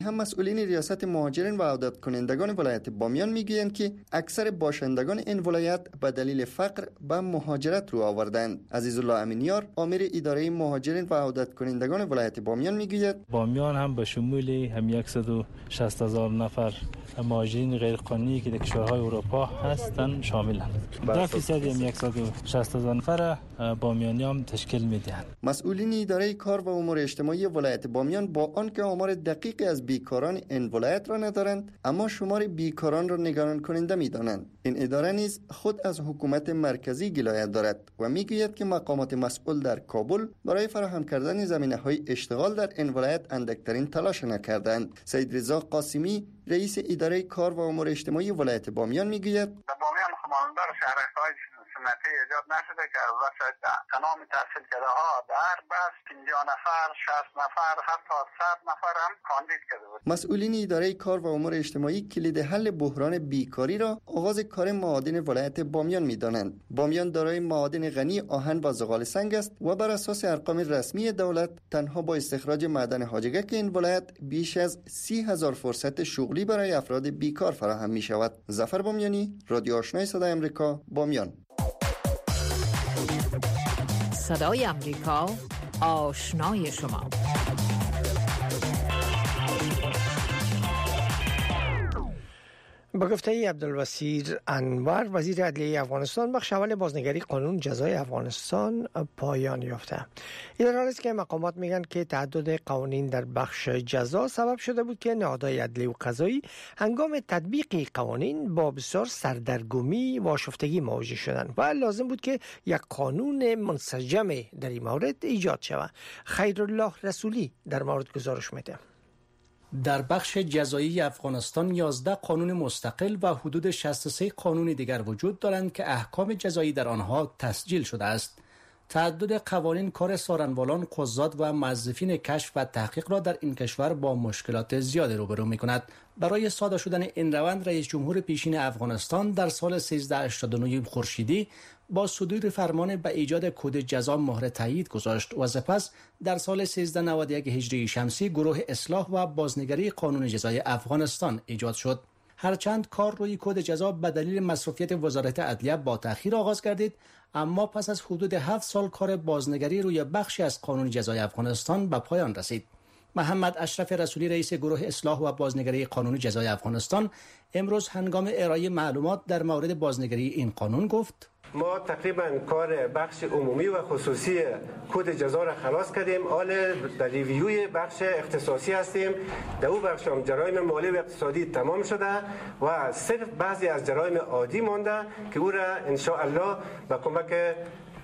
هم مسئولین ریاست مهاجرین و عودت کنندگان ولایت بامیان میگویند که اکثر باشندگان این ولایت به دلیل فقر به مهاجرت رو آوردند. عزیزالله امینیار، آمر اداره مهاجرین و عودت کنندگان ولایت بامیان میگوید بامیان هم به شمول هم 160,000 نفر مهاجرین غیرقانونی که در کشورهای اروپا هستند شاملند. 10% هم 160,000 نفر بامیانی هم تشکیل میدهند. مسئولین اداره کار و امور اجتماعی ولایت بامیان با آنکه آمار دقیقی از بیکاران این ولایت را ندارند، اما شمار بیکاران را نگران کننده می‌دانند. این اداره نیز خود از حکومت مرکزی گلایت دارد و میگوید که مقامات مسئول در کابل برای فراهم کردن زمینه‌های اشتغال در این ولایت اندکترین تلاش نکردند. سید رضا قاسمی، رئیس اداره کار و امور اجتماعی ولایت بامیان میگوید بامیان خماندار شهرهای سنتی ایجاد نشده که وسط تمام تحصیل کرده ها در بس 50 نفر 60 نفر حتی 100 نفر هم کاندید کرده بود. مسئولین اداره کار و امور اجتماعی کلید حل بحران بیکاری را آغاز کار معادن ولایت بامیان می‌دانند. بامیان دارای معادن غنی آهن و زغال سنگ است و بر اساس ارقام رسمی دولت تنها با استخراج معدن حاجگک این ولایت بیش از 30,000 فرصت شغلی برای افراد بیکار فراهم می‌شود. ظفر بامیانی، رادیو آشنای صدای آمریکا، بامیان. صدای آمریکا، آشنای شما. با گفته عبدالبصیر انور، وزیر عدلیه افغانستان، بخش اول بازنگری قانون جزای افغانستان پایان یافته. این حال است که مقامات میگن که تعدد قوانین در بخش جزا سبب شده بود که نهادهای عدلی و قضایی هنگام تطبیق قوانین با بسیار سردرگمی و آشفتگی مواجه شدند و لازم بود که یک قانون منسجم در این مورد ایجاد شود. خیرالله رسولی در مورد گزارش میده. در بخش جزایی افغانستان 11 قانون مستقل و حدود 63 قانون دیگر وجود دارند که احکام جزایی در آنها تسجیل شده است. تعدد قوانین کار سارنوالان، قضات و موظفین کشف و تحقیق را در این کشور با مشکلات زیاد روبرو می‌کند. برای ساده شدن این روند، رئیس جمهور پیشین افغانستان در سال 1389 خورشیدی با صدور فرمان به ایجاد کد جزا مهر تایید گذاشت و سپس در سال 1391 هجری شمسی گروه اصلاح و بازنگری قانون جزای افغانستان ایجاد شد. هرچند کار روی کد جزا به دلیل مصروفیت وزارت عدلیه با تأخیر آغاز گردید، اما پس از حدود 7 سال کار بازنگری روی بخشی از قانون جزای افغانستان به پایان رسید. محمد اشرف رسولی، رئیس گروه اصلاح و بازنگری قانون جزای افغانستان، امروز هنگام ارائه معلومات در مورد بازنگری این قانون گفت: ما تقریبا کار بخش عمومی و خصوصی کد جزا را خلاص کردیم. حال در ریویوی بخش اختصاصی هستیم. در او بخش هم جرایم مالی و اقتصادی تمام شده و صرف بعضی از جرایم عادی مانده که او را ان شاء الله با کمک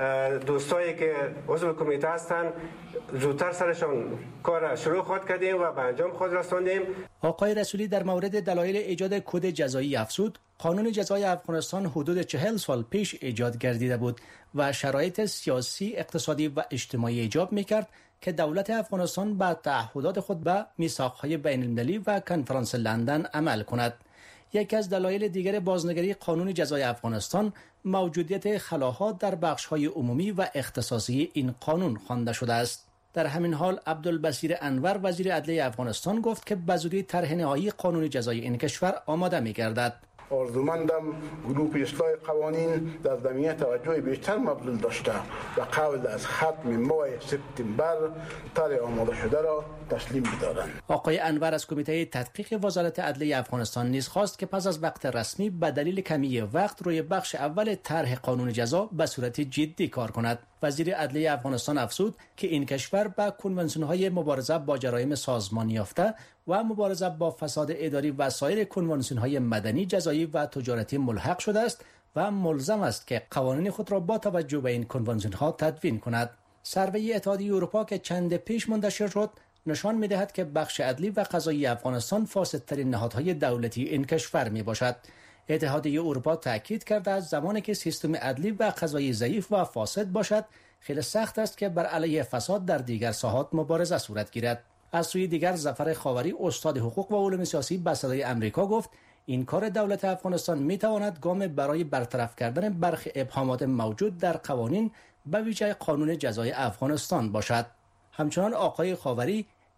دوستایی که عضو کمیته هستند زودتر سرشان کار شروع خود کردیم و به انجام خود رساندیم. آقای رسولی در مورد دلایل ایجاد کد جزایی افزود: قانون جزای افغانستان حدود 40 سال پیش ایجاد گردیده بود و شرایط سیاسی، اقتصادی و اجتماعی ایجاب می‌کرد که دولت افغانستان به تعهدات خود به میثاق‌های بین‌المللی و کنفرانس لندن عمل کند. یکی از دلایل دیگر بازنگری قانون جزای افغانستان موجودیت خلاها در بخش‌های عمومی و اختصاصی این قانون خوانده شده است. در همین حال عبدالبصیر انور، وزیر عدلیه افغانستان، گفت که به زودی طرح نهایی قانون جزای این کشور آماده می‌گردد. آرزومندم گروه اصلاح قوانین در زمینه توجه بیشتر مبذول داشته و قبل از ختم ماه سپتامبر طرح آماده شده را تسلیم بدارند. آقای انور از کمیته تدقیق وزارت عدلیه افغانستان نیز خواست که پس از وقت رسمی به دلیل کمی وقت روی بخش اول طرح قانون جزا به صورت جدی کار کند. وزیر عدلیه افغانستان افزود که این کشور به کنوانسیون‌های مبارزه با جرایم سازمانی یافته و مبارزه با فساد اداری و سایر کنوانسیون‌های مدنی، جزایی و تجارتی ملحق شده است و ملزم است که قوانین خود را با توجه به این کنوانسیون‌ها تدوین کند. سروی اتحادیه اروپا که چند پیش منتشر شد نشان می‌دهد که بخش عدلی و قضایی افغانستان فاسدترین نهادهای دولتی این کشور میباشد. اتحادیه اروپا تاکید کرده است زمانی که سیستم عدلی و قضایی ضعیف و فاسد باشد، خیلی سخت است که بر علیه فساد در دیگر ساحات مبارزه صورت گیرد. از سوی دیگر ظفر خاوری، استاد حقوق و علوم سیاسی به صدای آمریکا گفت این کار دولت افغانستان میتواند گام برای برطرف کردن برخی ابهامات موجود در قوانین به ویژه قانون جزای افغانستان باشد. همچنان آقای خاوری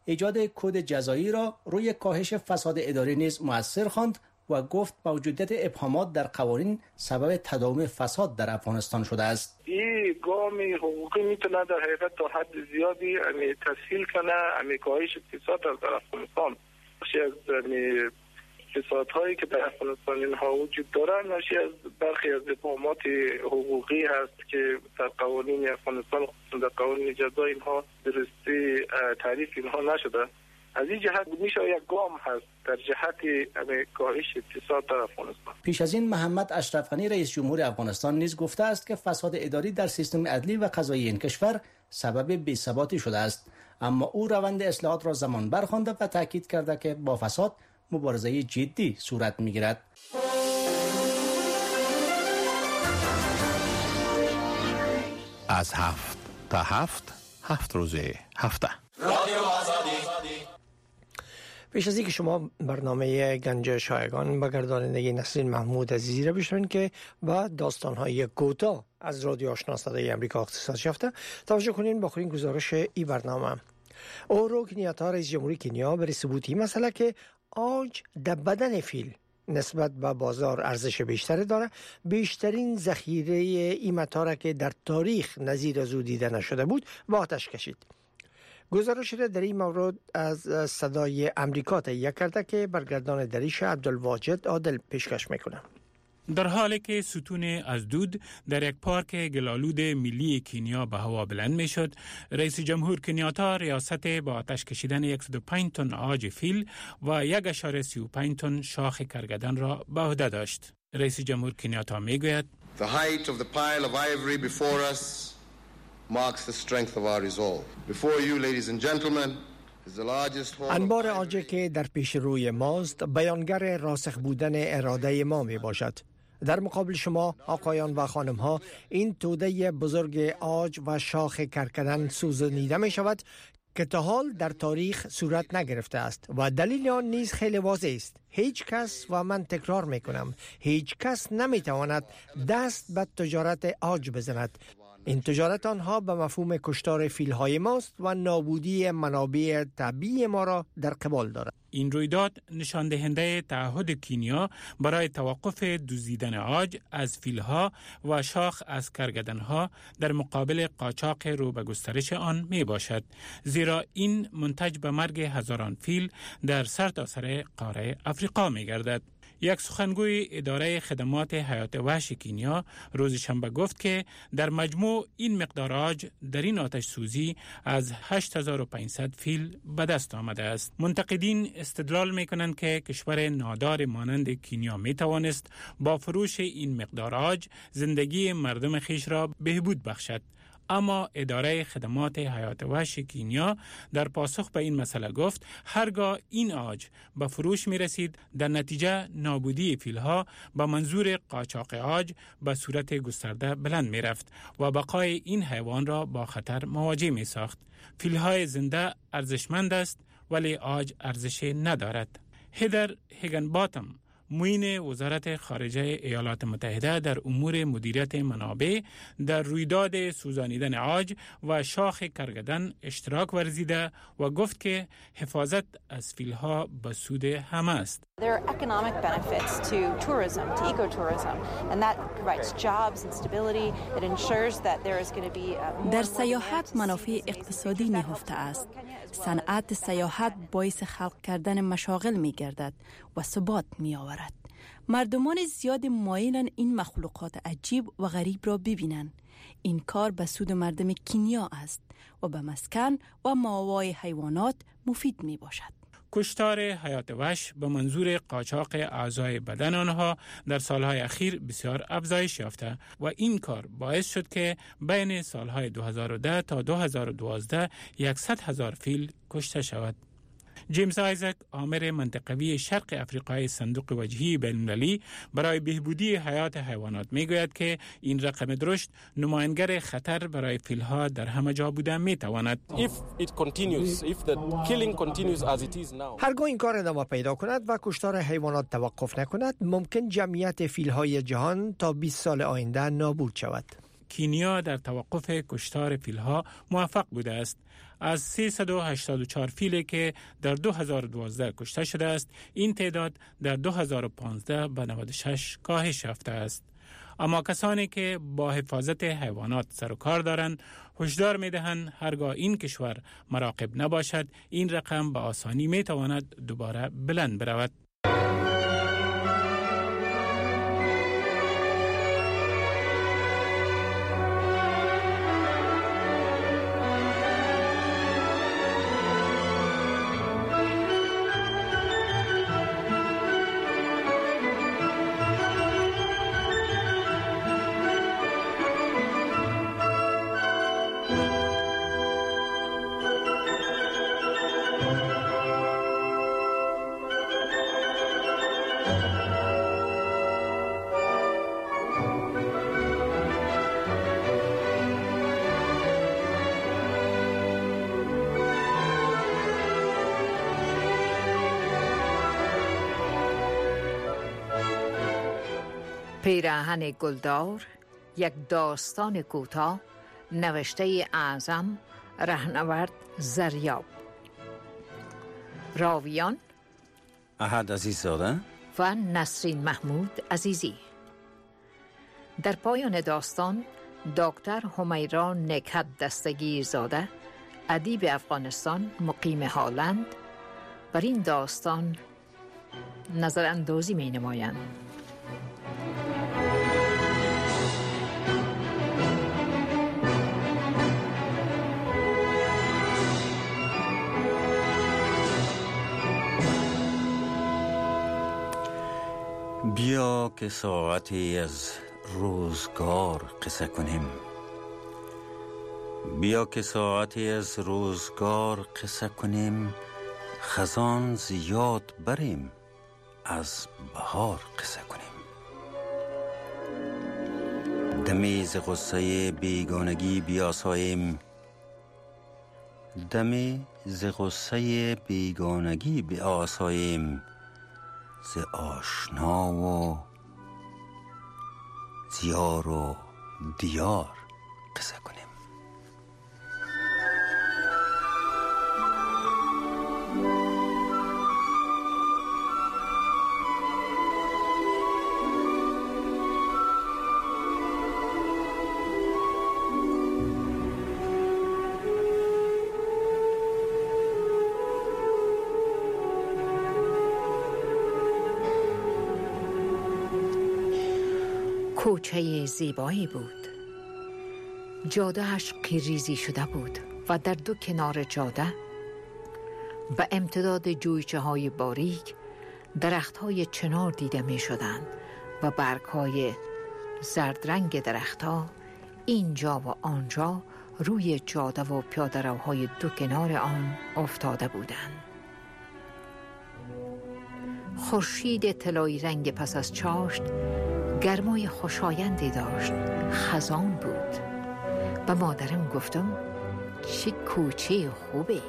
ایجاد کد جزایی را روی کاهش فساد اداری نیز مؤثر خواند و گفت موجودیت ابهامات در قوانین سبب تداوم فساد در افغانستان شده است. این گام حقوقی میتونه در حقیقت تا حد زیادی تسهیل کنه کاهش اقتصاد در افغانستان. بخشی از فسادهایی که در افغانستان اینها وجود دارند ناشی از برخی از ابهامات حقوقی هست که در قوانین افغانستان خصوصا در قوانین جزایی اینها درستی تعریف اینها نشده. از این جهت میشه یک گام هست در جهت کاهش اقتصاد در افغانستان. پیش از این محمد اشرف غنی رئیس جمهور افغانستان نیز گفته است که فساد اداری در سیستم عدلی و قضایی این کشور سبب بی‌ثباتی شده است، اما او روند اصلاحات را زمان بر خوانده و تاکید کرده که با فساد مبارزه جدی صورت می‌گیرد. از 7 تا 7 روز هفته. پیش از اینکه شما برنامه گنج شایگان با گردانندگی نسرین محمود عزیزی را بشنوید که با داستان‌های کوتاه از رادیو آشنا صدای امریکا اختصاص یافته، توجه کنین با آخرین گزارش این برنامه. اورو کنیاتا رئیس جمهوری کنیا برای ثبوت این مسئله که عاج در بدن فیل نسبت به بازار ارزش بیشتری داره، بیشترین ذخیره این متاع که در تاریخ نظیر از او دیده نشده بود با آتش کشید. گزارش را در این مورد از صدای امریکا تهیه کرده که برگردان دریش عبدالواجد عادل پیشکش میکنه. در حالی که ستون از دود در یک پارک گلالود ملی کنیا به هوا بلند می شد، رئیس جمهور کنیاتا ریاست با آتش کشیدن 105 تن عاج فیل و 1.35 تن شاخ کرگدن را به عهده داشت. رئیس جمهور کنیاتا می گوید The height of the pile of ivory before us marks the strength of our resolve. Before you, ladies and gentlemen, is the largest hall. انبار عاج که در پیش روی ماست بیانگر راسخ بودن اراده ما می باشد. در مقابل شما آقایان و خانم ها این توده بزرگ عاج و شاخ کرکدن سوزانیده می شود که تا حال در تاریخ صورت نگرفته است و دلیل آن نیز خیلی واضح است. هیچ کس، و من تکرار می کنم، هیچ کس نمی تواند دست به تجارت عاج بزند. این تجارت آنها به مفهوم کشتار فیلهای ماست و نابودی منابع طبیعی ما را در قبال دارد. این رویداد نشان دهنده تعهد کنیا برای توقف دزدیدن عاج از فیلها و شاخ از کرگدنها در مقابل قاچاق رو به گسترش آن می باشد، زیرا این منتج به مرگ هزاران فیل در سرتاسر قاره افریقا می گردد. یک سخنگوی اداره خدمات حیات وحش کنیا روز شنبه گفت که در مجموع این مقدار عاج در این آتش سوزی از 8500 فیل به دست آمده است. منتقدین استدلال می کنند که کشور نادار مانند کنیا می توانست با فروش این مقدار عاج زندگی مردم خیش را بهبود بخشد. اما اداره خدمات حیات وحش کنیا در پاسخ به این مسئله گفت هرگاه این عاج به فروش می رسید در نتیجه نابودی فیلها به منظور قاچاق عاج به صورت گسترده بلند می رفت و بقای این حیوان را با خطر مواجه می ساخت. فیلهای زنده ارزشمند است ولی عاج ارزش ندارد. هیدر هیگنباتم، معین وزارت خارجه ایالات متحده در امور مدیریت منابع، در رویداد سوزانیدن عاج و شاخ کرگدن اشتراک ورزیده و گفت که حفاظت از فیلها به سود همه است. There are economic benefits to tourism, to ecotourism, and that provides jobs and stability. It ensures that there is going to be در سیاحت منافع اقتصادی نهفته است. صنعت سیاحت باعث خلق کردن مشاغل می گردد و ثبات می آورد. مردمان زیاد مایلن این مخلوقات عجیب و غریب را ببینند. این کار به سود مردم کنیا است و به مسکن و ماوای حیوانات مفید می باشد. کشتار حیات وحش به منظور قاچاق اعضای بدن آنها در سالهای اخیر بسیار افزایش یافته و این کار باعث شد که بین سالهای 2010 تا 2012 100,000 فیل کشته شود. جیمز آیزک، آمر منطقوی شرق افریقای صندوق وجهی بین‌المللی برای بهبودی حیات حیوانات میگوید که این رقم درشت نمایانگر خطر برای فیلها در همه جا بوده میتواند. هرگاه این کار ادامه پیدا کند و کشتار حیوانات توقف نکند، ممکن جمعیت فیلهای جهان تا 20 سال آینده نابود شود. کنیا در توقف کشتار فیلها موفق بوده است، از 384 فیلی که در 2012 کشته شده است، این تعداد در 2015 به 96 کاهش یافته است. اما کسانی که با حفاظت حیوانات سر و کار دارند هشدار می‌دهند هرگاه این کشور مراقب نباشد این رقم به آسانی می‌تواند دوباره بلند برود. پیراهن گلدار، یک داستان کوتاه نوشته اعظم رهنورد زریاب. راویان احد عزیززاده و نسرین محمود عزیزی. در پایان داستان دکتر همیرا نکهت دستگیرزاده، ادیب افغانستان مقیم هالند، بر این داستان نظر اندازی می نمایند. بیا که ساعتی از روزگار قصه کنیم، بیا که ساعتی از روزگار قصه کنیم، خزان زیاد بریم از بهار قصه کنیم. دمی ز غصه بیگانگی بیاساییم، دمی ز غصه بیگانگی بیاساییم، ز آشنا و زیار و دیار قصه کنیم. کوچه زیبایی بود. جاده‌اش قیریزی شده بود و در دو کنار جاده به امتداد جویچه‌های باریک درخت‌های چنار دیده می‌شدند و برگ‌های زردرنگ درخت‌ها اینجا و آنجا روی جاده و پیاده‌روهای دو کنار آن افتاده بودند. خورشید طلایی رنگ پس از چاشت گرمای خوشایندی داشت. خزان بود. به مادرم گفتم چه کوچه خوبه.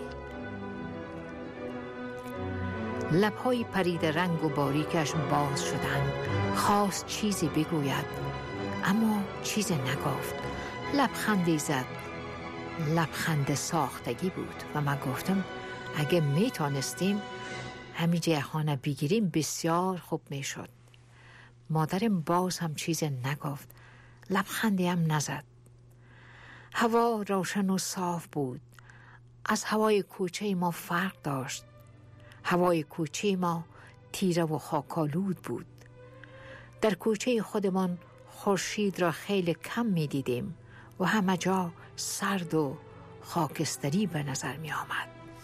لب‌های پرید رنگ و باریکش باز شدند. خواست چیزی بگوید اما چیزی نگفت. لبخندی زد. لبخند ساختگی بود و من گفتم اگه میتونستیم همیشه خانه بگیریم بسیار خوب میشد. مادرم باز هم چیزی نگفت. لبخندی هم نزد. هوا روشن و صاف بود. از هوای کوچه ما فرق داشت. هوای کوچه ما تیره و خاکالود بود. در کوچه خودمان خورشید را خیلی کم می دیدیم و همه جا سرد و خاکستری به نظر می آمد.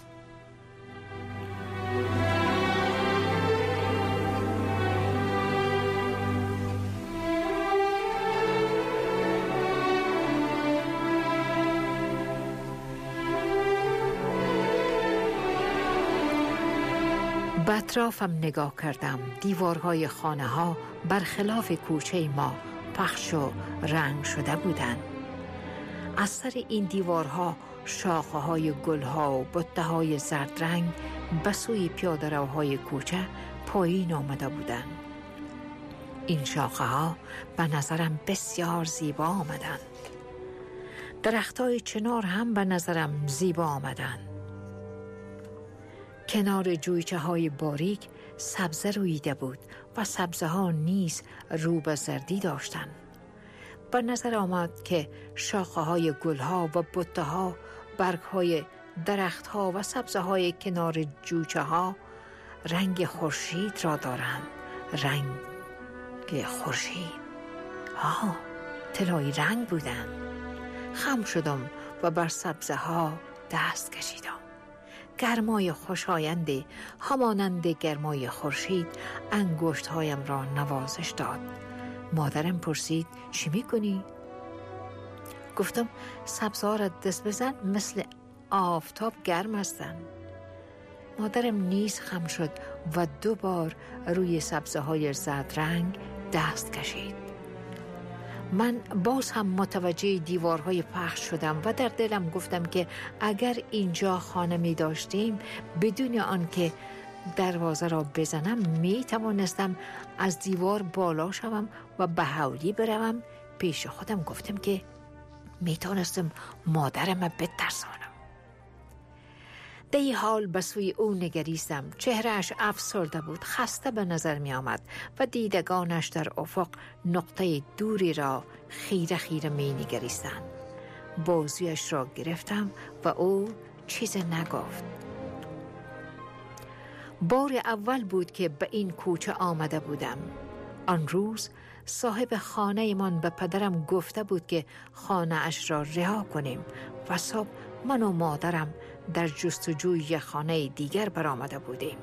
به اطرافم نگاه کردم. دیوارهای خانه ها برخلاف کوچه ما پخش و رنگ شده بودند. از سر این دیوارها شاخه های گل ها و بته های زرد رنگ به سوی پیاده روهای کوچه پایین آمده بودند. این شاخه ها به نظرم بسیار زیبا آمدند. درختای چنار هم به نظرم زیبا آمدن. کنار جویچه های باریک سبزه رویده بود و سبزه ها نیز رو به زردی داشتند. به نظر آمد که شاخه های گل ها و بوته ها، برگ های درخت ها و سبزه های کنار جویچه ها رنگ خورشید را دارند. رنگ خورشید، طلایی رنگ بودند. خم شدم و بر سبزه ها دست کشیدم. گرمای خوشایندی همانند گرمای خورشید انگشت هایم را نوازش داد. مادرم پرسید چی میکنی؟ گفتم سبزه ها را دست بزن، مثل آفتاب گرم هستند. مادرم نیز خم شد و 2 بار روی سبزه های زرد رنگ دست کشید. من باز هم متوجه دیوارهای پخش شدم و در دلم گفتم که اگر اینجا خانه می داشتیم بدون آن که دروازه را بزنم می توانستم از دیوار بالا شوم و به هولی بروم. پیش خودم گفتم که می توانستم مادرم بترسانم. در این حال به سوی او نگریستم. چهرهش افسرده بود، خسته به نظر می آمد و دیدگانش در افق نقطه دوری را خیره خیره می نگریستند. بازویش را گرفتم و او چیز نگفت. بار اول بود که به این کوچه آمده بودم. آن روز صاحب خانه من به پدرم گفته بود که خانه اش را رها کنیم و صبح من و مادرم در جستجوی خانه دیگر برآمده بودیم.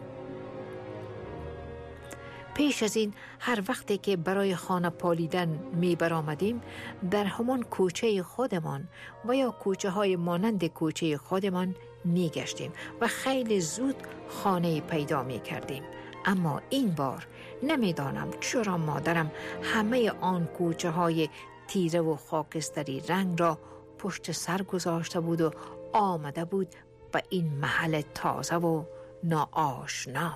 پیش از این هر وقتی که برای خانه پالیدن می برآمدیم در همان کوچه خودمان و یا کوچه های مانند کوچه خودمان می گشتیم و خیلی زود خانه پیدا می کردیم. اما این بار نمیدانم چرا مادرم همه آن کوچه های تیره و خاکستری رنگ را پشت سر گذاشته بود و آمده بود به این محل تازه و ناآشنا.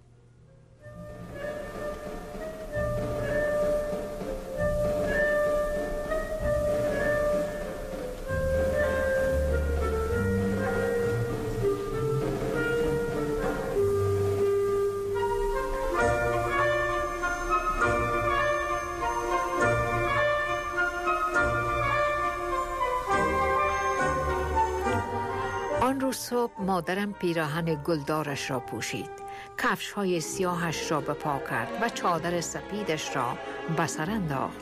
آن روز صبح مادرم پیراهن گلدارش را پوشید، کفش های سیاهش را به پا کرد و چادر سفیدش را به سر انداخت.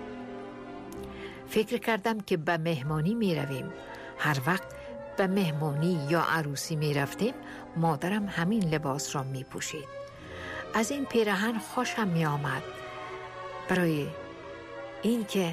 فکر کردم که به مهمانی می رویم. هر وقت به مهمانی یا عروسی می رفتیم مادرم همین لباس را می پوشید. از این پیراهن خوشم می آمد، برای اینکه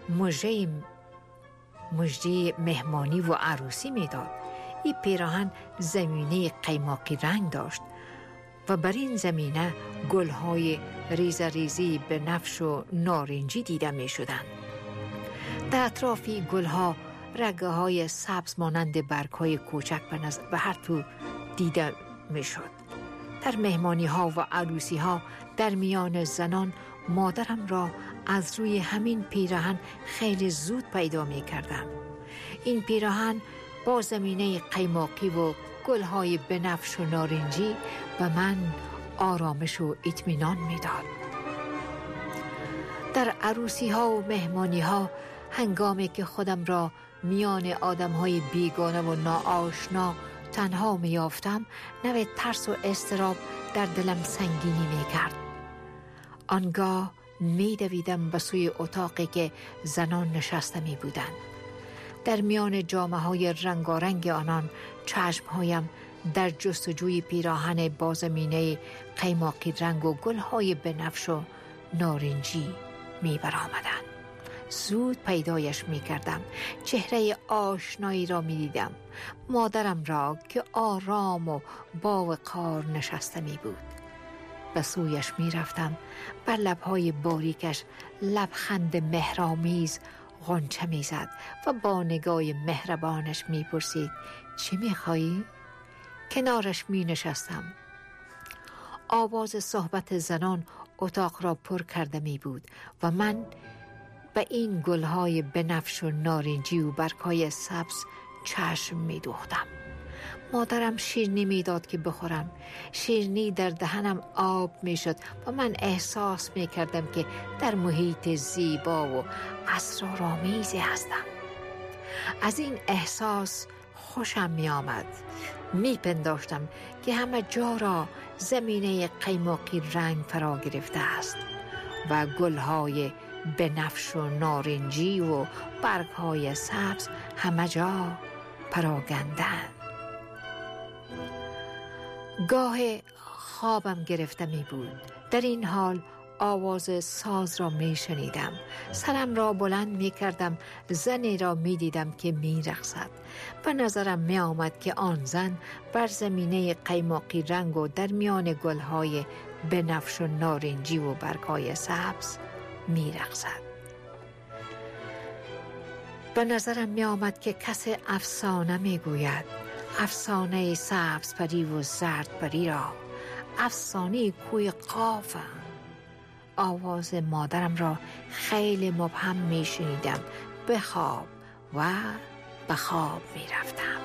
مژده مهمانی و عروسی می داد. این پیراهن زمینه قیماقی رنگ داشت و بر این زمینه گل‌های ریزی به نفش و نارنجی دیده می شدند. در اطرافی گل‌ها رگه‌های سبز مانند برگ‌های کوچک به هر تو دیده می شد. در مهمانی‌ها و عروسی‌ها در میان زنان مادرم را از روی همین پیراهن خیلی زود پیدا می کردم. این پیراهن با زمینه قیماقی و گل‌های بنفش و نارنجی به من آرامش و اطمینان می‌داد. در عروسی‌ها و مهمانی‌ها هنگامی که خودم را میان آدم‌های بیگانه و ناآشنا تنها می‌یافتم، نوع ترس و اضطراب در دلم سنگینی می‌کرد. آنگاه می‌دویدم به سوی اتاقی که زنان نشسته می‌بودند. در میان جامه‌های رنگارنگ آنان چشم‌هایم در جستجوی پیراهن با زمینه قیماقی رنگ و گل‌های بنفش و نارنجی می‌برآمدند. زود پیدایش می‌کردم. چهره آشنایی را می‌دیدم. مادرم را که آرام و با وقار نشسته می‌بود. به سویش می‌رفتم. بر لب‌های باریکش لبخند مهرآمیز غنچه میزد و با نگاه مهربانش میپرسید چی میخوایی؟ کنارش می نشستم. آواز صحبت زنان اتاق را پر کرده می بود و من به این گلهای بنفش و نارنجی و برگ‌های سبز چشم می‌دوختم. مادرم شیرینی میداد که بخورم. شیرینی در دهنم آب میشد و من احساس میکردم که در محیط زیبا و اسرارآمیزی هستم. از این احساس خوشم میآمد. میپنداشتم که همه جا را زمینه قیماقی رنگ فرا گرفته است و گلهای بنفش و نارنجی و برگهای سبز همه جا پراگندند. گاه خوابم گرفته می بود. در این حال آواز ساز را می شنیدم. سرم را بلند می کردم. زنی را می دیدم که می رقصد. به نظرم می آمد که آن زن بر زمینه قیماقی رنگ و در میان گلهای بنفش و نارنجی و برگهای سبز می رقصد. به نظرم می آمد که کسی افسانه می گوید. افسانه سبز پری و زرد پری را، افسانه کوی قاف. آواز مادرم را خیلی مبهم می شنیدم. به خواب و به خواب می رفتم.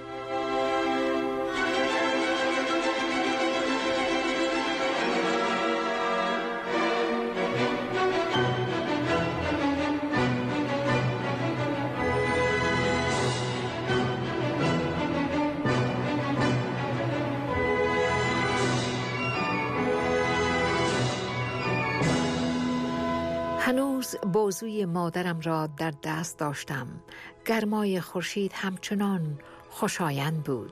هنوز بازوی مادرم را در دست داشتم. گرمای خورشید همچنان خوشایند بود.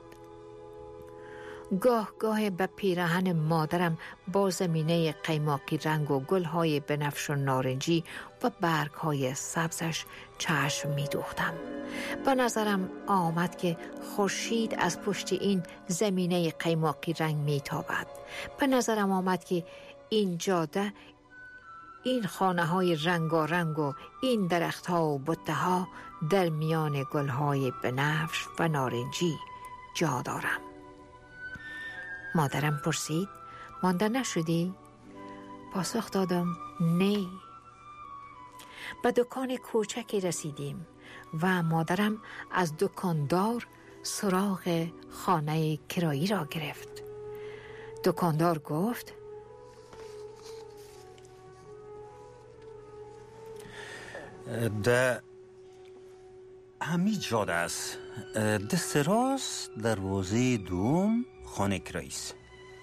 گاه گاه به پیراهن مادرم با زمینه قیماقی رنگ و گلهای بنفش و نارنجی و برگهای سبزش چشم می دوختم. به نظرم آمد که خورشید از پشت این زمینه قیماقی رنگ می تابد. به نظرم آمد که این جاده، این خانه های رنگارنگ و این درخت ها و بته ها در میان گل های بنفش و نارنجی جا دارم. مادرم پرسید مانده نشدی؟ پاسخ دادم نه. به دکان کوچکی رسیدیم و مادرم از دکاندار سراغ خانه کرایی را گرفت. دکاندار گفت ده همی جاده است. دست راست دروازه دوم خانه کرایی است.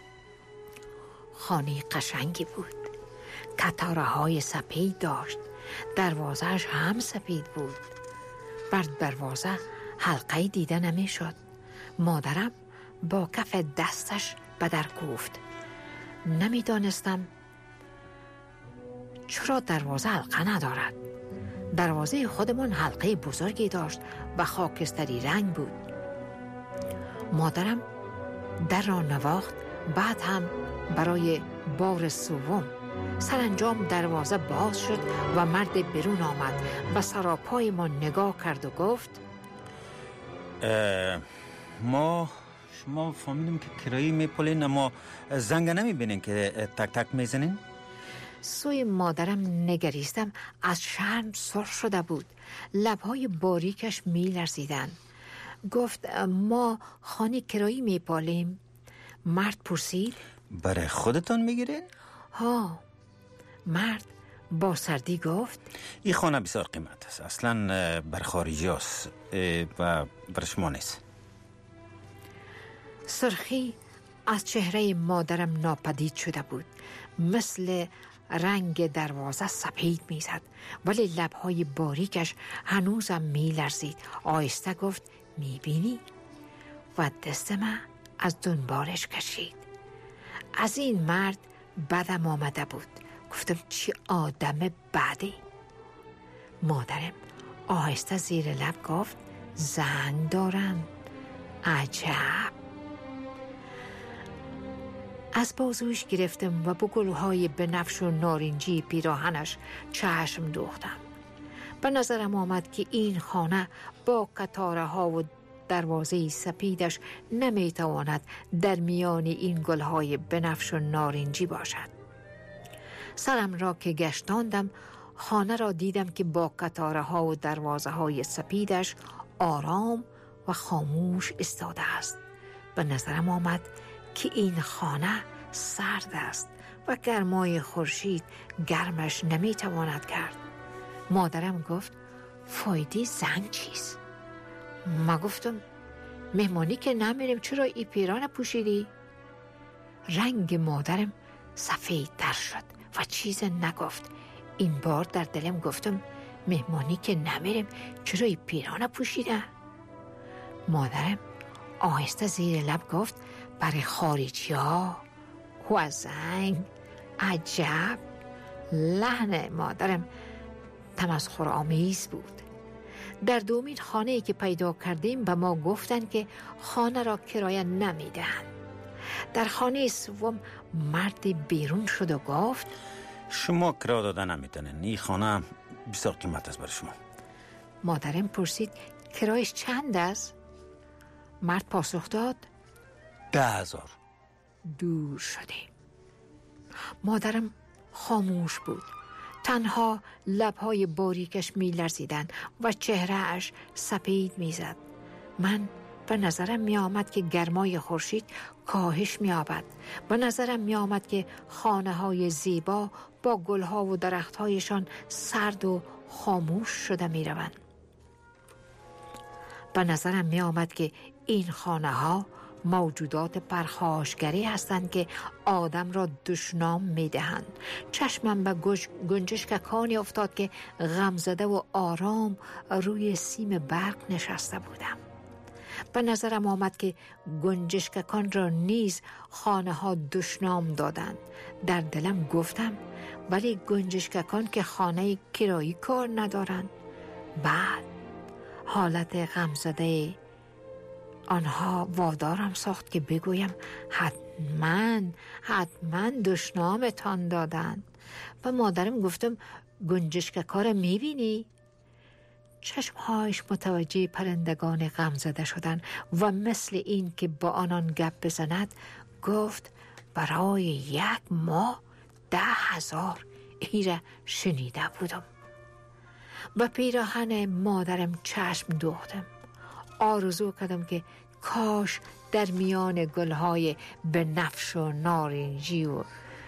خانه قشنگی بود. کتاره های سپید داشت. دروازهش هم سپید بود. بر دروازه حلقه دیده نمی شد. مادرم با کف دستش به در کوفت. نمی دانستم چرا دروازه حلقه ندارد. دروازه خودمان حلقه بزرگی داشت و خاکستری رنگ بود. مادرم در را نواخت. بعد هم برای بار سوم سرانجام دروازه باز شد و مرد بیرون آمد و سراپای ما نگاه کرد و گفت شما فهمیدیم که کرایی میپولین اما زنگ نمیبینین که تک تک میزنین؟ سوی مادرم نگریستم. از شرم سرخ شده بود. لبهای باریکش میلرزیدن. گفت ما خانه کرایی میپالیم. مرد پرسید برای خودتان میگیرین؟ ها. مرد با سردی گفت این خانه بسیار قیمت است. اصلا بر خارجی است و بر شما نیست. سرخی از چهره مادرم ناپدید شده بود. مثل رنگ دروازه سپید میزد ولی لبهای باریکش هنوزم میلرزید. آهسته گفت میبینی؟ و دست من از دنبالش کشید. از این مرد بدم آمده بود. گفتم چی آدم بدی. مادرم آهسته زیر لب گفت زنگ دارم. عجب. از بازوش گرفتم و با گلهای بنفش و نارنجی پیراهنش چشم دوختم. به نظرم آمد که این خانه با کتاره ها و دروازه سپیدش نمیتواند در میان این گلهای بنفش و نارنجی باشد. سرم را که گشتاندم خانه را دیدم که با قطاره ها و دروازه های سپیدش آرام و خاموش استاده است. به نظرم آمد که این خانه سرد است و گرمای خورشید گرمش نمیتواند کرد. مادرم گفت فایده زنگ چیست؟ ما گفتم مهمانی که نمیریم چرا این پیران پوشیدی؟ رنگ مادرم سفید تر شد و چیز نگفت. این بار در دلم گفتم مهمانی که نمیریم چرا این پیران پوشیده؟ مادرم آهسته زیر لب گفت برای خارجی ها و زنگ. عجب. لحن مادرم تمسخرآمیز بود. در دومین خانه‌ای که پیدا کردیم به ما گفتند که خانه را کرایه نمیدهند. در خانه سوم مردی بیرون شد و گفت شما کرایه دادن نمیتونین، این خانه بسیار قیمت است برای شما. مادرم پرسید کرایش چند است؟ مرد پاسخ داد 10,000. دور شدیم. مادرم خاموش بود. تنها لبهای باریکش می لرزیدن و چهرهش سپید می زد. من به نظرم می آمد که گرمای خورشید کاهش می آمد. به نظرم می آمد که خانه های زیبا با گلها و درختهایشان سرد و خاموش شده می روند. به نظرم می آمد که این خانه ها موجودات پرخاشگری هستند که آدم را دشنام می دهند. چشمم به گنجشککانی افتاد که غمزده و آرام روی سیم برگ نشسته بودم. به نظرم آمد که گنجشککان را نیز خانه ها دشنام دادند. در دلم گفتم ولی گنجشککان که خانه کرایی کار ندارند. بعد حالت غمزده آنها وادارم ساخت که بگویم حتما دشنامتان دادند. و مادرم گفتم گنجشککا را میبینی؟ چشمهایش متوجه پرندگان غمزده شدن و مثل این که با آنان گپ بزند گفت برای 1 ماه 10,000 ایره شنیده بودم. به پیراهن مادرم چشم دوختم. آرزو کردم که کاش در میان گلهای بنفش و نارنجی و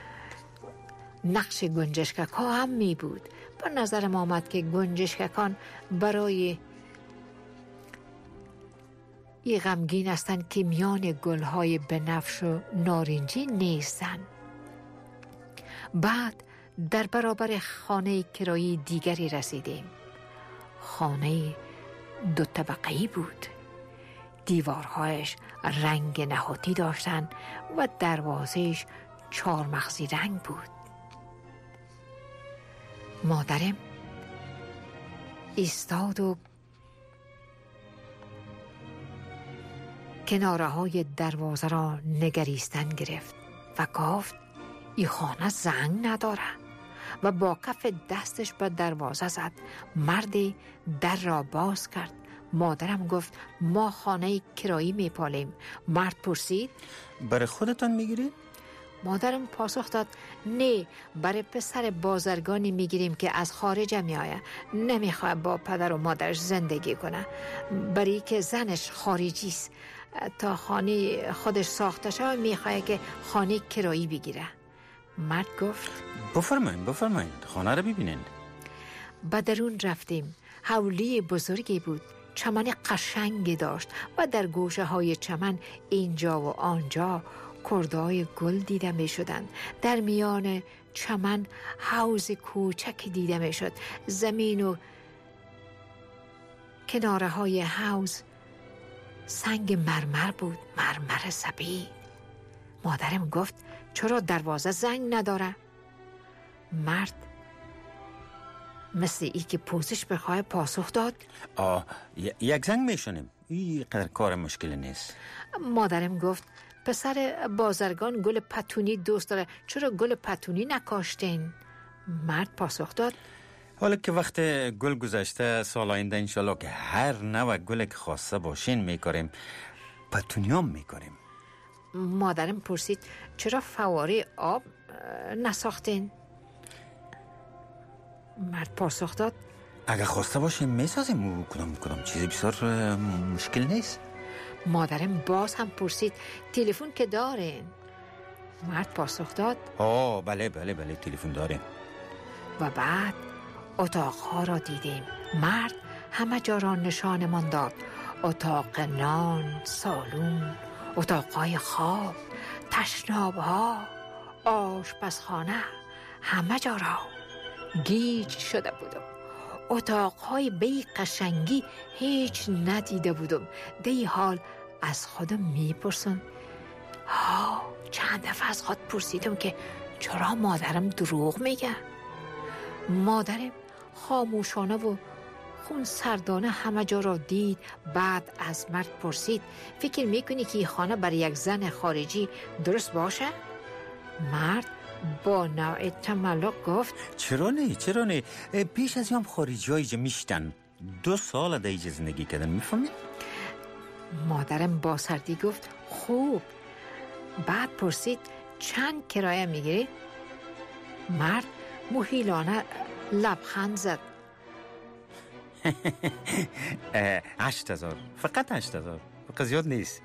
نقش گنجشکک ها هم می بود. به نظرم آمد که گنجشککان برای ای غمگین هستند که میان گلهای بنفش و نارنجی نیستند. بعد در برابر خانه کرایی دیگری رسیدیم. خانه 2 طبقه‌ای بود. دیوارهایش رنگ نهاتی داشتند و دروازهش 4 مغزی رنگ بود. مادرم ایستاد و کناره های دروازه را نگریستن گرفت و گفت این خانه زنگ نداره و با کف دستش به دروازه زد. مردی در را باز کرد. مادرم گفت ما خانه کرایی میپالیم. مرد پرسید برای خودتان میگیرید؟ مادرم پاسخ داد نه، برای پسر بازرگانی میگیریم که از خارج میآید. نمیخواد با پدر و مادرش زندگی کنه، برای که زنش خارجی است. تا خانه خودش ساخته شد میخواد که خانه کرایی بگیره. مرد گفت بفرمایید خانه رو ببینید. به درون رفتیم. حولی بزرگی بود. چمن قشنگی داشت و در گوشه های چمن اینجا و آنجا کردهای گل دیده می شدند. در میان چمن حوض کوچکی دیده می شد. زمین و کناره های حوض سنگ مرمر بود، مرمر سپید. مادرم گفت چرا دروازه زنگ نداره؟ مرد مثل ای که پوزش بخواه پاسخ داد 1 زنگ میشونیم، این قدر کار مشکلی نیست. مادرم گفت پسر بازرگان گل پتونی دوست داره، چرا گل پتونی نکاشتین؟ مرد پاسخ داد حالا که وقت گل گذشته، سال آینده انشالله که هر نوع گل که خواسته باشین میکاریم، پتونیام میکاریم. مادرم پرسید چرا فواره آب نساختین؟ مرد پاسخ داد اگه خواسته باشه میسازیم و کدام چیزی بسیار مشکل نیست. مادرم باز هم پرسید تلفن که دارین؟ مرد پاسخ داد بله تلفن داریم. و بعد اتاقها را دیدیم. مرد همه جا را نشانمان داد. اتاق نان، سالون، اتاقهای خواب، تشنابها، آشپزخانه، همه جا را گیج شده بودم. اتاقهای بی قشنگی هیچ ندیده بودم. دی حال از خودم میپرسم چند دفعه از خود پرسیدم که چرا مادرم دروغ میگه. مادرم خاموشانه و خون سردانه همه جا را دید. بعد از مرد پرسید فکر میکنی که این خانه برای یک زن خارجی درست باشه؟ مرد با نوع تملق گفت چرا نه پیش از هم خارجی ها ایجا میشتن 2 سال در ایجا زندگی کردن، میفهمی؟ مادرم با سردی گفت خوب. بعد پرسید چند کرایه میگیری؟ مرد محیلانه لبخند زد 8,000 فقط 8,000 فقط زیاد نیست.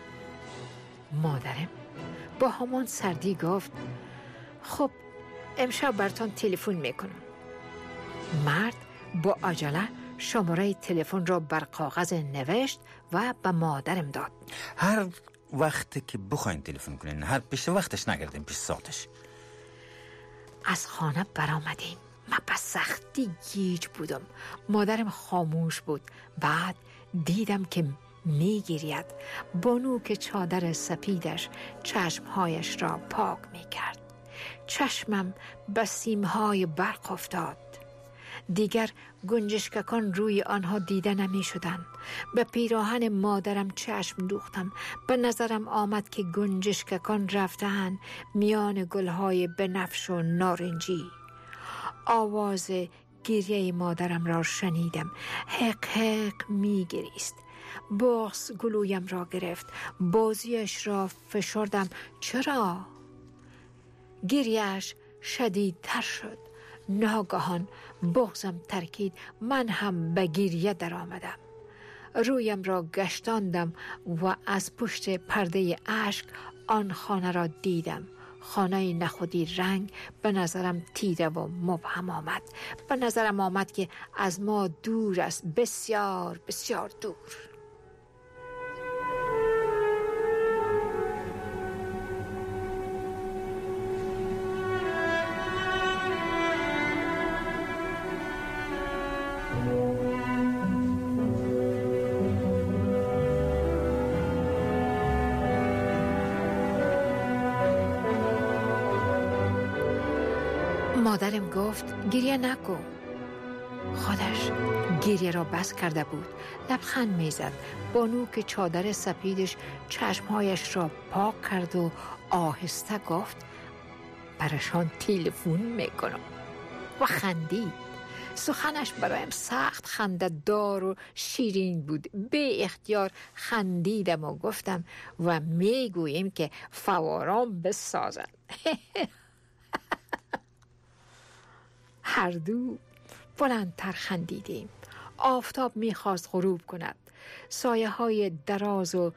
مادرم با همان سردی گفت خب امشب براتون تلفن میکنم. مرد با عجله شماره تلفن را بر کاغذ نوشت و به مادرم داد. هر وقت که بخواین تلفن کنین، هر پیش وقتش نگردین، پیش ساعتش. از خانه برآمدیم. من به سختی گیج بودم. مادرم خاموش بود. بعد دیدم که میگیرید. بانو که چادر سپیدش چشمهایش را پاک میکرد. چشمم به سیمهای برق افتاد. دیگر گنجشککان روی آنها دیده نمی شدن. به پیراهن مادرم چشم دوختم. به نظرم آمد که گنجشککان رفتن میان گلهای بنفش و نارنجی. آواز گریه مادرم را شنیدم. حق حق می گریست. بغض گلویم را گرفت. بازویش را فشردم. چرا؟ گریهش شدیدتر شد. ناگهان بغضم ترکید. من هم به گریه در آمدم. رویم را گشتاندم و از پشت پرده اشک آن خانه را دیدم. خانه نخودی رنگ به نظرم تیره و مبهم آمد. به نظرم آمد که از ما دور است، بسیار بسیار دور. مادرم گفت گریه نکن. خودش گریه را بس کرده بود. لبخند میزد. بانو که چادر سپیدش چشمهایش را پاک کرد و آهسته گفت برشان تلفن میکنم و خندید. سخنش برایم سخت خنده دار و شیرین بود. به اختیار خندیدم و گفتم و میگوییم که فواران بسازن. هر دو بلندتر خندیدیم. آفتاب میخواست غروب کند. سایه های دراز و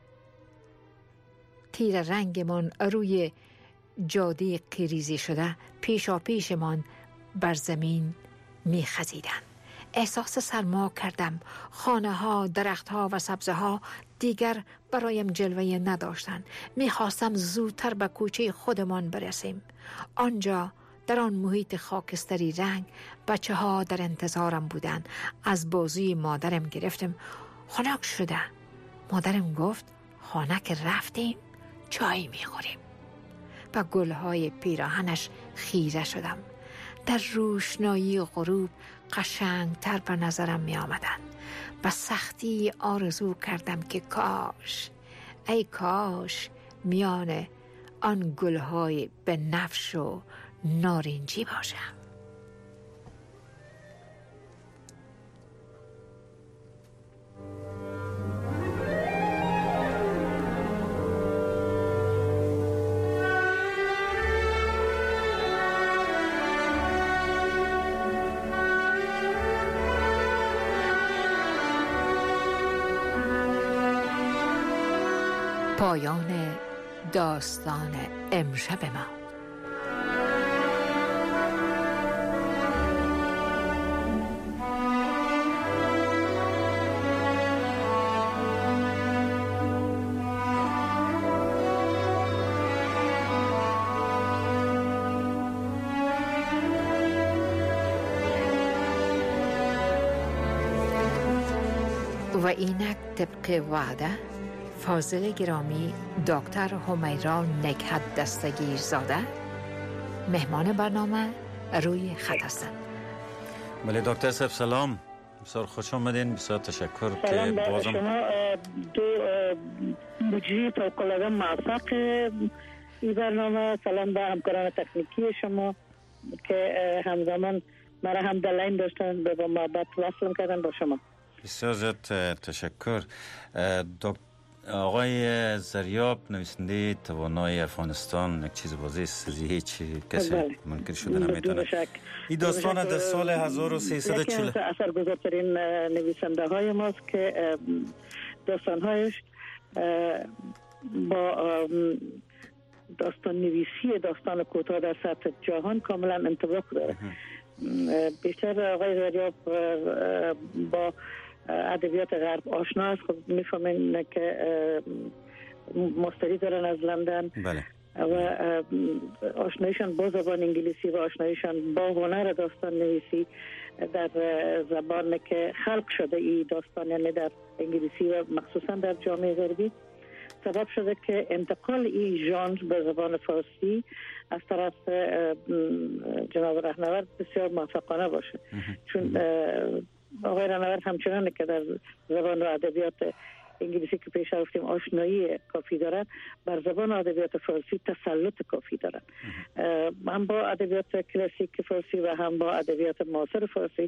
تیر رنگمان روی جاده قیریزی شده پیشا پیشمان بر زمین میخزیدند. احساس سرما کردم. خانه ها، درخت ها و سبزه ها دیگر برایم جلوه نداشتند. میخواستم زودتر به کوچه خودمان برسیم. آنجا در آن محیط خاکستری رنگ بچه ها در انتظارم بودند. از بازوی مادرم گرفتم. خنک شده. مادرم گفت خانه که رفتیم چای میخوریم. به گلهای پیراهنش خیره شدم. در روشنایی غروب قشنگتر به نظرم می آمدن. به سختی آرزو کردم که کاش، ای کاش میان آن گلهای بنفش و نارنجی باشم. پایان داستان امشب ما. و اینک طبق وعده فاضل گرامی دکتر همیرا نکهت دستگیر زاده مهمان برنامه روی خط هستند. بله دکتر صاحب سلام، بسیار خوش آمدین، بسیار تشکر که بازم شما دو مجری فوق‌العاده موفق این برنامه. سلام به همکاران تکنیکی شما که همزمان مرا هم دلین داشتن به محبت وصل کردن با شما. بسیار زیاد تشکر. آقای زریاب نویسنده توانای افغانستان، یک چیز واضح است، هیچ کسی منکر شده نمیتونه. این داستان در سال 1340 یکی از اثرگذارترین نویسنده های ماست که داستانهایش با داستان نویسی داستان کوتاه در سطح جهان کاملا انطباق داره. بیشتر آقای زریاب با ادبیات غرب آشنا است. خب میفهمین که مستری دارن از لندن. بله. و آشنایشان با زبان انگلیسی و آشنایشان با هنر داستان نویسی در زبان که خلق شده ای داستان، یعنی در انگلیسی و مخصوصا در جامعه غربی، سبب شده که انتقال این ژانر به زبان فارسی از طرف جناب رهنورد بسیار موفقانه باشه. چون آقای رهنورد همچنان که در زبان و ادبیات انگلیسی که پیش رفتیم آشنایی کافی دارن، بر زبان و ادبیات فارسی تسلط کافی دارن. هم با ادبیات کلاسیک فارسی و هم با ادبیات معاصر فارسی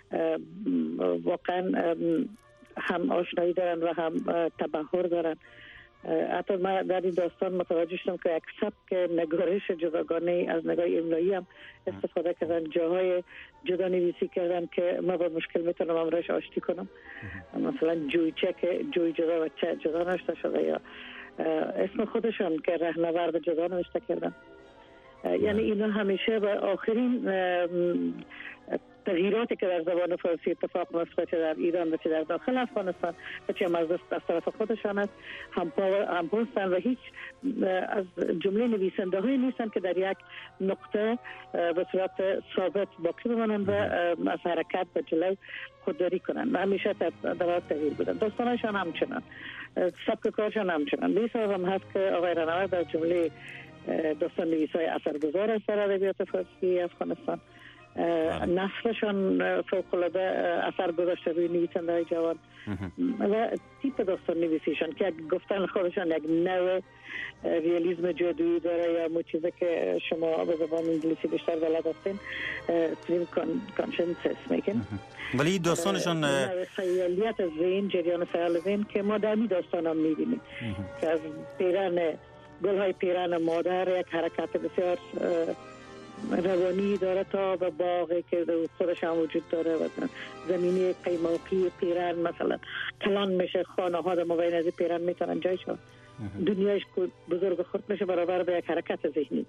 واقعا هم آشنایی دارن و هم تبحر دارن. حتی من در این داستان متوجه شدم که یک سبک نگارش جداگانه از نگاه املایی هم استفاده کردن، جاهای جدا نویسی کردن که ما با مشکل میتونم امرش آشتی کنم. مثلا جویچه که جوی جدا و چه جدا نوشته شده، یا اسم خودشان که رهنورد جدا نوشته کردن. یعنی اینا همیشه به آخرین تغییراتی که در زبان فارسی اتفاق میفته، چه در ایران و چه در داخل افغانستان و چه از طرف خودشان است، هم پاستن و هیچ از جمله نویسنده هایی نیستن که در یک نقطه به صورت ثابت باقی بمانن و از حرکت به جلو خودداری کنن. همیشه در تغییر بودن. داستانشان همچنان، سبک کارشان همچنان. به این سبب هم هست که آقای رهنورد در جمله داستان نویسای اثرگذار است در ادبیات فارسی افغانستان. نسلشان فوق‌العاده اثر گذاشته روی نویسنده های جوان و تیپ داستان نویسیشان که گفتن خودشان یک نوع ریالیسم جادویی داره، یا مو چیزی که شما به زبان انگلیسی بیشتر بلد هستین استریم کانشنسس میگن. ولی داستانشان خیالیت ذهن، جریان خیال ذهن که ما در این داستان هم میبینیم که از پیران گلهای پیران مادر یک حرکت بسیار روانی داره تا به باغی که خودش هم وجود داره و زمینی قیماقی پیران، مثلا کلان میشه، خانه ها در مابین از پیران میتونن جایشون دنیایش بزرگ خورد میشه برابر به یک حرکت ذهنی.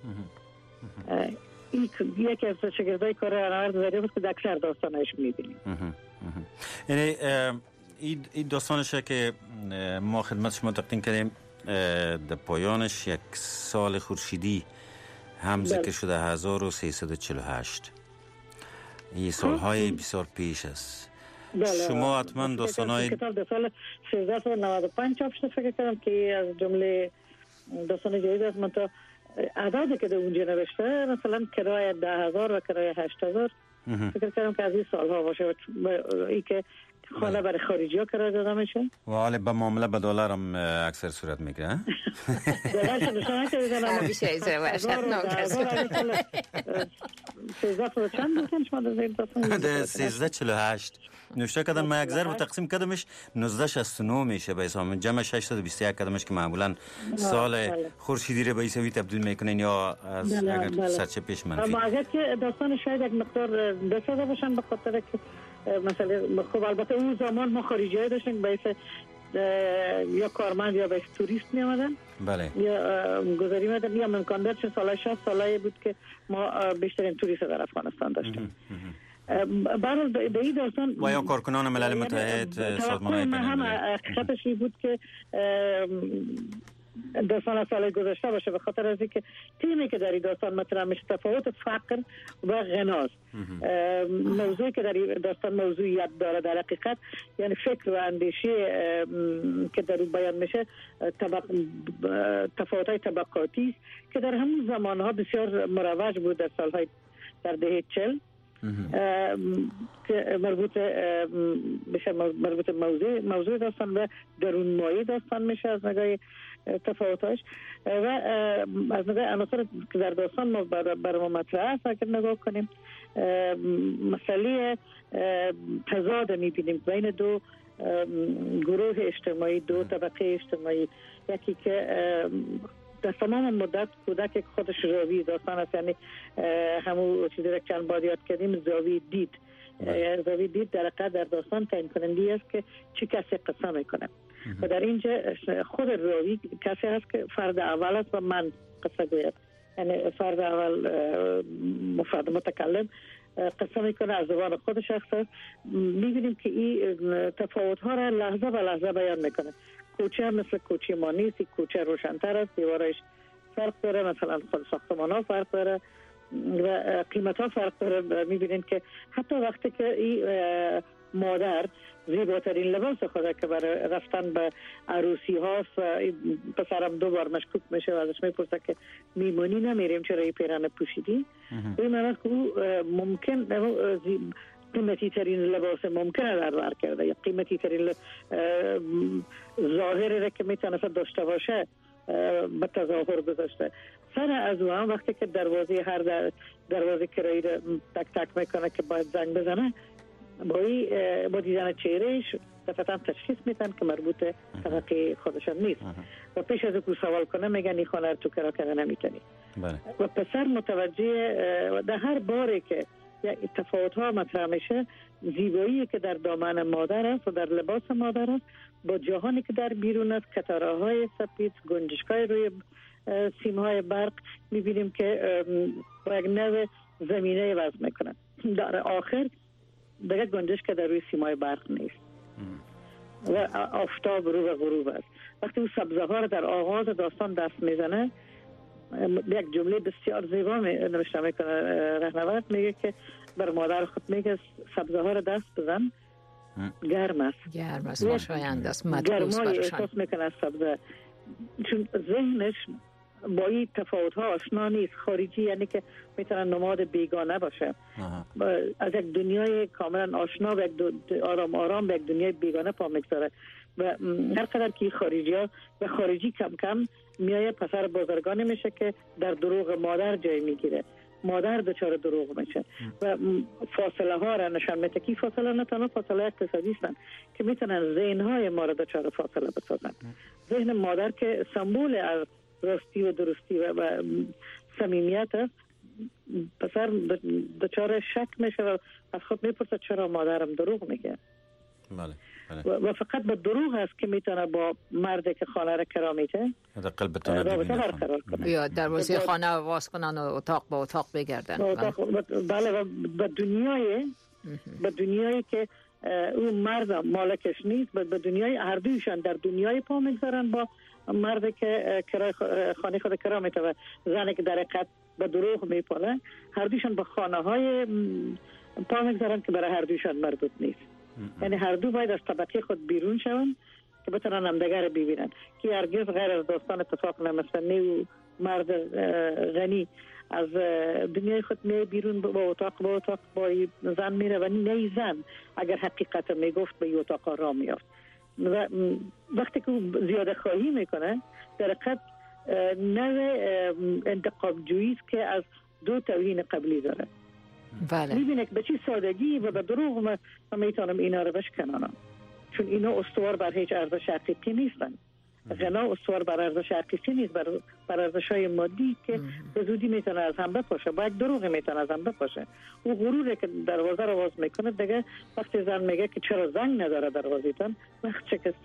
این یکی از شاگردای کار رهنورد زریاب است که در اکثر داستانش میبینیم. یعنی این داستانشه که ما خدمت شما تقدیم کردیم در پایانش یک سال خورشیدی هم ذکر شده 1348. این سالهای بسیار پیش است. شما حتما داستانهای کتاب در سال 1395 چاپ شده فکر کنم که از جمله داستان جدید است. من تا اعدادی که در اونجا نوشته مثلا کرایه 10,000 و کرایه 8,000 فکر کنم که از این سالها باشه. ای که خانه برای خارجی ها کرایه داده میشه و حالا به معامله به دلار هم اکثر صورت میگیره. دلار شده که بیشه ایزه ورشت نوکس 1348 نوشته کردن. ما یک ضرب تقسیم کردمش 1969 میشه به حساب جمع 621 کردمش که معمولا سال خورشیدی رو به ایسوی تبدیل میکنن یا از اگر سرچه پیش منفی. اما اگر که داستان شاید یک مقدار بسازه باشن به خاطر که مثلا خب البته اون زمان ما خارجی های داشتیم به یا کارمند یا به توریست می آمدن. بله. یا گذاری می‌دادن یا امکان داشت. سال 60 سالایی بود که ما بیشترین توریست در افغانستان داشتیم. برای به این داستان و یا کارکنان ملل متحد سازمان‌های بین‌المللی حقیقتش این بود که داستان از سال گذشته باشه، به خاطر از اینکه تیمی که در این داستان مطرح میشه تفاوت فقر و غناست. موضوعی که در این داستان موضوعیت داره در حقیقت یعنی فکر و اندیشه که در اون بیان میشه تفاوت‌های طبقاتی است که در همون زمانها بسیار مروج بود در سالهای در دهه 40 که مربوط موضوع داستان و درون مایه داستان میشه از نگاه تفاوتاش و از نگاه عناصر که در داستان ما برای ما مطرح است. اگر نگاه کنیم مسئله تضاد میبینیم بین دو گروه اجتماعی، دو طبقه اجتماعی. یکی که در تمام مدت کودک خودش راوی داستان است، یعنی همون چیزی را چند بار یاد کردیم زاویه دید. زاویه دید در حقیقت در داستان تعیین کننده است که چی کسی قصه میکنه و در اینجا خود راوی کسی هست که فرد اول است و من قصه گوید، یعنی فرد اول مفرد متکلم قصه میکنه از زبان خود شخص است. میبینیم که این تفاوت ها را لحظه به لحظه بیان میکنه. کوچه مثل کوچه ما نیست، کوچه روشن‌تر است، دیوارش فرق داره، مثلا خود ساختمان ها فرق داره و قیمت ها فرق داره. میبینید که حتی وقتی که این مادر زیباترین لباس خود که برای رفتن به عروسی هاست و پسرم 2 بار مشکوک میشه و ازش میپرسه که میمونی نمیریم چرا این پیرانه پوشیدی؟ این معنی که او ممکن قیمتی ترین لباس ممکنه در بر کرده یا قیمتی ترین ظاهری را که میتونه داشته باشه به تظاهر گذاشته. سر از اون وقتی که دروازه کرایی را تک تک میکنه که باید زنگ بزنه، با دیدن چهرهش دفعتا تشخیص میدن که مربوط طبقه خودشان نیست و پیش از او سوال کنه میگن این خانه تو کرا کنه نمیتونی. و پسر متوجه در هر باری که تفاوت ها مطرح میشه، زیبایی که در دامن مادر است و در لباس مادر است با جهانی که در بیرون است، کتاره های سفید، گنجشکای روی سیم های برق، میبینیم که با یک نوع زمینه وضع میکنن. در آخر دیگه گنجشک در روی سیم های برق نیست و آفتاب رو و غروب است. وقتی اون سبزه ها رو در آغاز داستان دست میزنه، یک جمله بسیار زیبا نوشته میکنه رهنورد، میگه که بر مادر خود میگه سبزه ها رو دست بزن، گرم است خوشایند است، مدروس گرمای برشان احساس میکنه از سبزه، چون ذهنش با این تفاوت ها آشنا نیست. خارجی یعنی که میتونه نماد بیگانه باشه، از یک دنیای کاملا آشنا و آرام آرام به یک دنیای بیگانه پا میگذاره و هر قدر که خارجی کم کم میایه پسر بازرگانی میشه که در دروغ مادر جای میگیره، مادر دچار دروغ میشه و فاصله ها را نشان میده که فاصله نه تنها فاصله اقتصادی هستند که میتونن ذهن های ما را دچار فاصله بسازن. ذهن مادر که سمبول از راستی و درستی و صمیمیت است، پسر دچار شک میشه و از خود میپرسه چرا مادرم دروغ میگه. بله. و فقط با دروغ است که میتونه با مردی که خانه را کرا میده رابطه برقرار کنه یا دروازه خانه واز کنن و اتاق با اتاق بگردن. بله و به دنیایی که اون مرد مالکش نیست، به دنیای هر دویشان در دنیای پا میگذارن با مردی که خانه خود کرا میده و زنی که در حقیقت به دروغ میپاله، هر دویشان به خانه های پا میگذارن که برای هر دویشان مربوط نیست. یعنی هر دو باید از طبقه خود بیرون شون که بتونن همدیگر ببینن که هرگز غیر از داستان اتفاق نمیفته. و مرد غنی از دنیای خود می بیرون با اتاق با زن میره و نه زن اگر حقیقت میگفت به اتاق را میافت. و وقتی که زیاده خواهی میکنه در حقیقت نوع انتقام جویی است که از دو توهین قبلی داره. بله. میبینه که به چی سادگی و به دروغ من میتونم اینا رو بشکنانم، چون اینا استوار بر هیچ ارزش حقیقی نیستن. غنا استوار بر ارزش حقیقی نیست، بر ارزش‌های مادی که به زودی میتونه از هم بپاشه، با یک دروغ میتونه از هم بپاشه. او غروری که دروازه رو باز میکنه دیگه وقتی زن میگه که چرا زنگ نداره دروازه‌تان، وقت شکسته.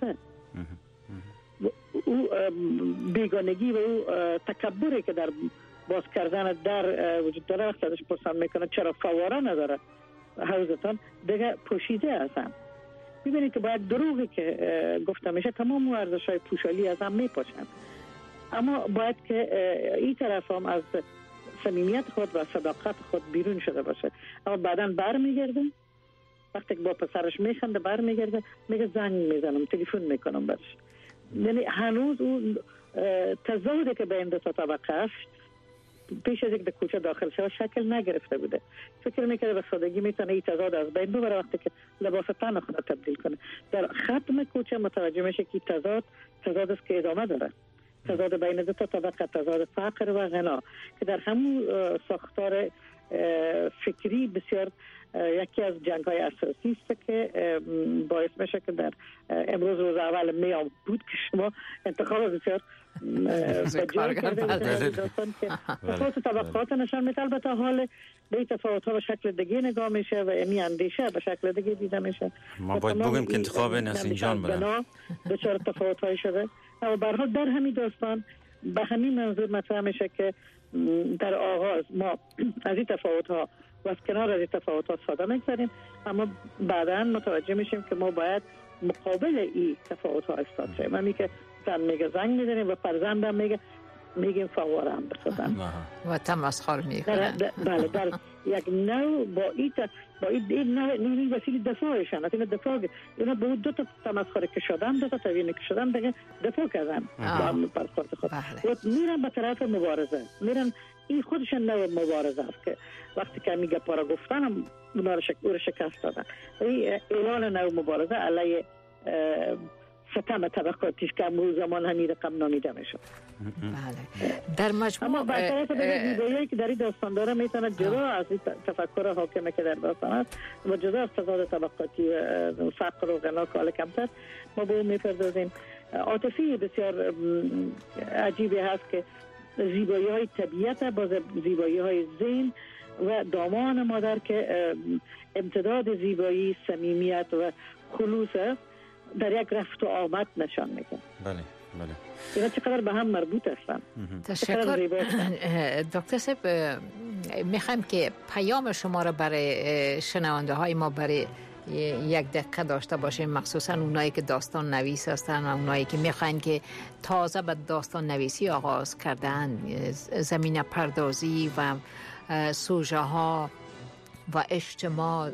او بیگانگی و او تکبری که در باز کردن در وجود داره، وقتی ازش پرسان میکنه چرا فواره نداره حوزتان، دیگه پوشیده هستن. میبینید که باید دروغی که گفته میشه تمام ارزش‌های پوشالی از هم میپاشن، اما باید که این طرف هم از صمیمیت خود و صداقت خود بیرون شده باشه. اما بعداً برمیگرده، وقتی که با پسرش میخنده برمیگرده میگه زنگ میزنم، تلفن میکنم برش. یعنی هنوز اون تضادی که بین دو تا طبقه است پیش از اینکه به کوچه داخل شد شکل نگرفته بوده. فکر میکنه به سادگی میتونه این تضاد از بین ببره وقتی که لباس تن خود تبدیل کنه. در ختم کوچه متوجه میشه که تضاد است که ادامه داره، تضاد بین دو تا طبقه، تضاد فقر و غنا که در همون ساختار فکری بسیار یکی از جنگ‌های اساسی است که باعث میشه که در امروز روز اول میام بود که شما انتخاب بسیار بجای کرده داستان که تفاوت طبقات نشان میده. البته حال به تفاوت‌ها به شکل دیگه نگاه میشه و این اندیشه به شکل دیگه دیده میشه. ما باید بگیم که انتخاب نسیم جان بودن بسیار تفاوت‌های شده، اما به هر حال در همین داستان به همین منظور مطرح میشه که در آغاز ما از این تفاوت‌ها و از کنار از این تفاوت‌ها ساده میگذاریم، اما بعداً متوجه میشیم که ما باید مقابل این تفاوت‌ها ایستاد شیم. من که زن میگه زنگ میزنیم و فرزندم میگیم فواره هم بسازن و تمسخر میکنن. بله در یک نوع با این وسیله دفاعشان، از این دفاع اینا با دو تا تمسخر که شدن، دو تا توهین که شدن دیگه دفاع کردن با برخورد خود و میرن به طرف مبارزه. میرن این خودشان نوع مبارزه است که وقتی که میگه پارا گفتن اونا رو شکست دادن. این اعلان نوع مبارزه علیه ستم طبقاتی که امروز زمان همین رقم نامیده میشه. بله. در مجموع اما برطرف زیبایی که در این داستان داره میتونه جدا از این تفکر حاکمه که در داستان است و جدا از تضاد طبقاتی و فقر و غنا که حالا کمتر ما به اون میپردازیم. عاطفی بسیار عجیبی هست که زیبایی های طبیعت با زیبایی های ذهن و دامان مادر که امتداد زیبایی، صمیمیت و خلوص در یک رفت و آمد نشان میده. بله بله. اینا چقدر به هم مربوط هستن. تشکر دکتر صاحب. میخوایم که پیام شما را برای شنونده های ما برای یک دقیقه داشته باشیم، مخصوصا اونایی که داستان نویس هستن و اونایی که میخواین که تازه به داستان نویسی آغاز کردن، زمینه پردازی و سوژه ها و اجتماع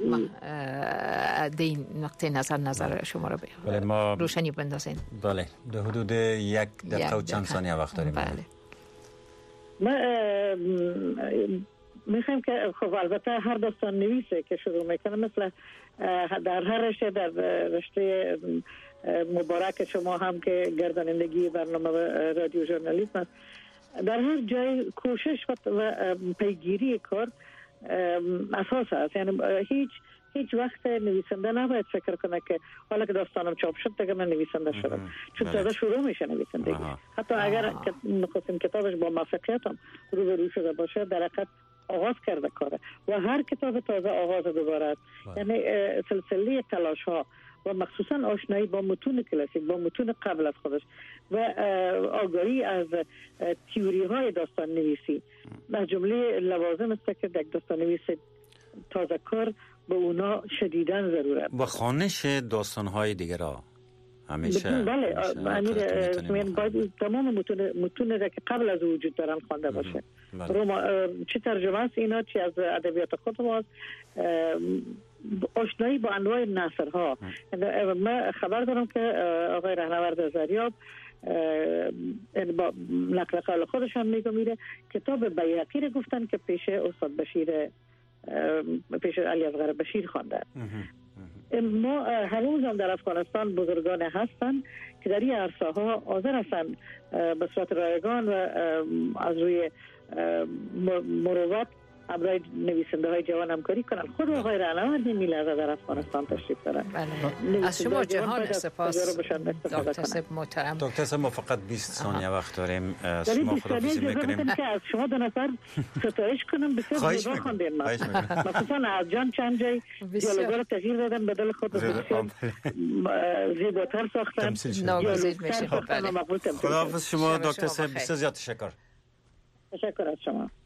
دین نقطه نظر شما رو ما روشنی بندازین. بله در حدود یک دقیقه و چند ثانیه وقت داریم. بله. ما میخوایم که خب البته هر داستان نویسه که شروع میکنه مثل در هر رشته، در رشته مبارک شما هم که گردانندگی برنامه رادیو ژورنالیسم است، در هر جای کوشش و پیگیری کار اساس است. یعنی هیچ وقت نویسنده نباید فکر کنه که حالا که داستانم چاپ شد دیگه من نویسنده شدم، چون تازه شروع میشه نویسندگی. حتی اگر نخستین کتابش با موفقیت هم روبرو شده باشه، در حقیقت آغاز کرده کاره و هر کتاب تازه آغاز دوباره است. یعنی سلسله تلاش ها و مخصوصا آشنایی با متون کلاسیک، با متون قبل از خودش و آگاهی از تئوری های داستان نویسی از جمله لوازم است که یک داستان نویس تازه کار به اونا شدیداً ضرورت و خوانش داستان های دیگر را همیشه. بله باید تمام متون که قبل از وجود دارن خوانده باشه. چه ترجمه است اینا، چه از ادبیات خود ماست، آشنایی با انواع نثرها. من خبر دارم که آقای رهنورد زریاب با نقل قول خودش هم میره کتاب بیهقی رو گفتن که پیش استاد پیش علی اصغر بشیر خوانده. ما هنوز هم در افغانستان بزرگان هستن که در این عرصه ها حاضر هستن به صورت رایگان و از روی مروت برای نویسنده های جوان همکاری کنن. خود آقای رهنورد این لحظه در افغانستان تشریف دارن. از شما جهان سپاس دکتر صاحب محترم. دکتر صاحب ما فقط 20 ثانیه وقت داریم. شما خداحافظی میکنیم. از شما دو نفر ستایش کنم بسیار زیبا خواندین. مثلا از جان چند جای دیالوگا رو تغییر دادن بدل خود بسیار زیباتر ساختن. ناگزیر میشه. خداحافظ شما دکتر صاحب، بسیار زیاد تشکر. تشکر از شما.